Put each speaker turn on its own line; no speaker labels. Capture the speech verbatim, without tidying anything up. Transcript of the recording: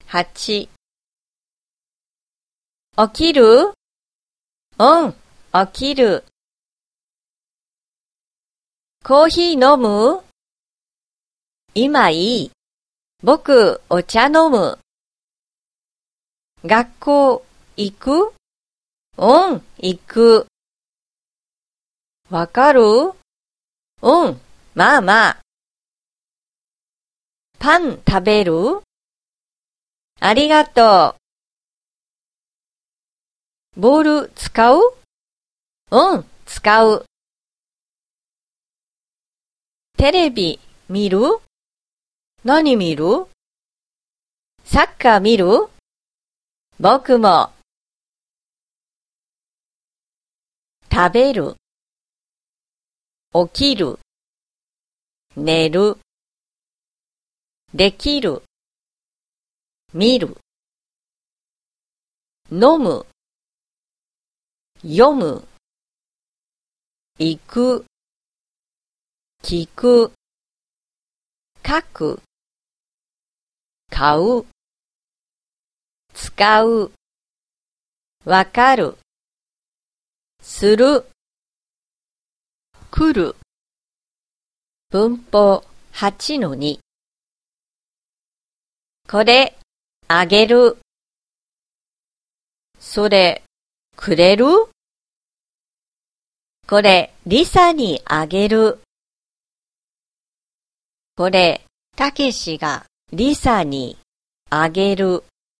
はち。起きる？うん、起きる。コーヒー飲む？今いい。僕、お茶飲む。学校、行く？うん、行く。わかる？うん、まあまあ。パン食べる？ありがとう。ボール使う？うん、使う。テレビ見る？何見る？サッカー見る？僕も。食べる。起きる。寝る。できる。見る。飲む。読む。行く。聞く。書く。買う。使う。わかる。する。来る。文法 はちのに。これ、あげる。それ、くれる？これ、リサにあげる。これ、たけしがリサにあげる。